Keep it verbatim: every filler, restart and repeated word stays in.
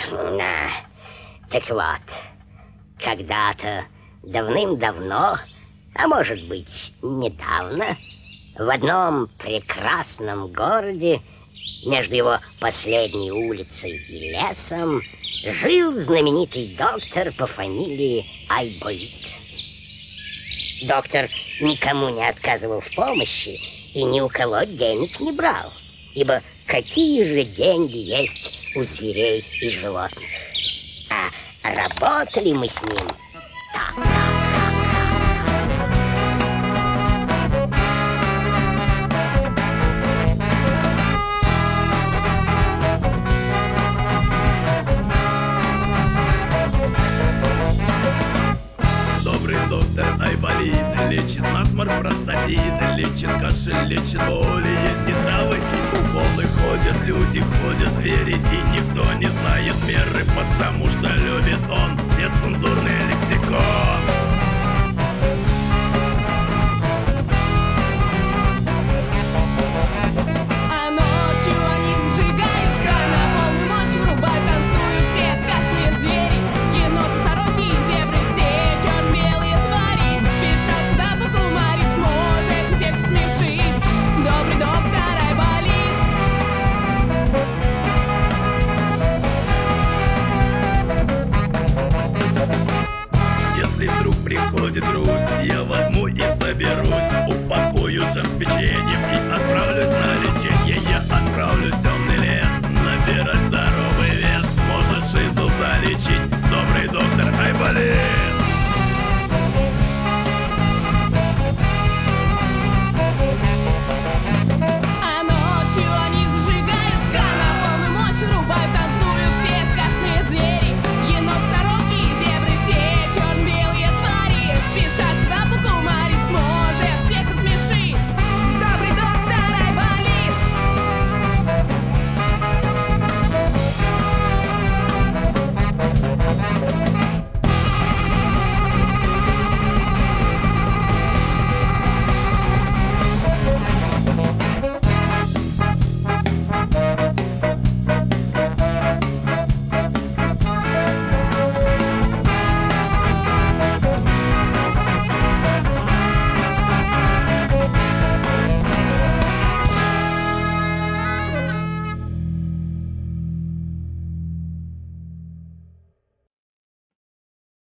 Да. Так вот, когда-то, давным-давно, а может быть, недавно, в одном прекрасном городе, между его последней улицей и лесом, жил знаменитый доктор по фамилии Айболит. Доктор никому не отказывал в помощи и ни у кого денег не брал, ибо какие же деньги есть у зверей и животных? А работали мы с ним так.